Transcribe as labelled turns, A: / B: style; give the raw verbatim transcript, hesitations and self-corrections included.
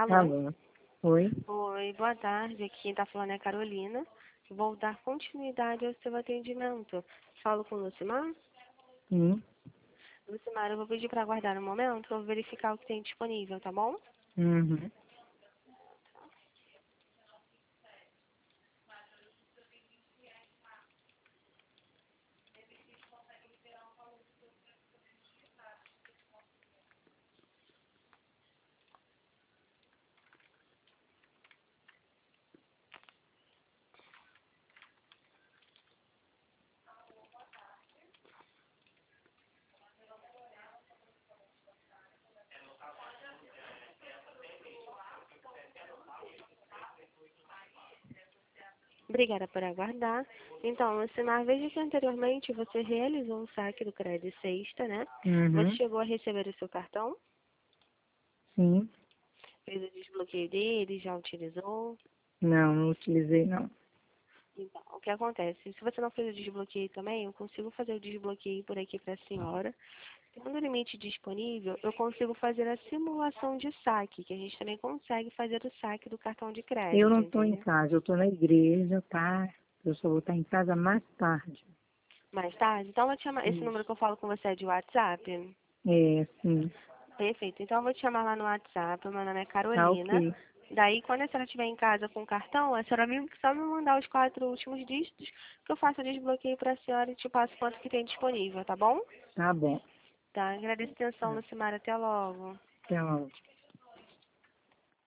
A: Tá
B: Alô?
A: bom. Oi?
B: Oi, boa tarde. Aqui quem tá falando é a Carolina. Vou dar continuidade ao seu atendimento. Falo com o Lucimar?
A: Sim.
B: Lucimar, eu vou pedir para aguardar um momento, eu vou verificar o que tem disponível, tá bom?
A: Uhum.
B: Obrigada por aguardar. Então, Lucimar, veja que anteriormente você realizou um saque do Crédito Sexta, né? Você
A: Uhum.
B: chegou a receber o seu cartão?
A: Sim.
B: Fez o desbloqueio dele, já utilizou?
A: Não, não utilizei não.
B: Então, o que acontece? Se você não fez o desbloqueio também, eu consigo fazer o desbloqueio por aqui para a senhora. Tendo o limite disponível, eu consigo fazer a simulação de saque, que a gente também consegue fazer o saque do cartão de
A: Eu
B: crédito,
A: não estou em
B: entendeu?
A: casa, eu estou na igreja, tá? Eu só vou estar em casa mais tarde.
B: Mais tarde, então eu vou te chamar, esse número
A: Isso.
B: que eu falo com você é de WhatsApp?
A: É, sim.
B: Perfeito, então eu vou te chamar lá no WhatsApp, meu nome é
A: Tá
B: Carolina.
A: ok.
B: Daí, quando a senhora estiver em casa com o cartão, a senhora me- só me mandar os quatro últimos dígitos que eu faço o desbloqueio para a senhora e te passo quanto que tem disponível, tá bom?
A: Tá bom.
B: Tá, agradeço a atenção,
A: Tá.
B: Lucimara, até logo.
A: Até logo.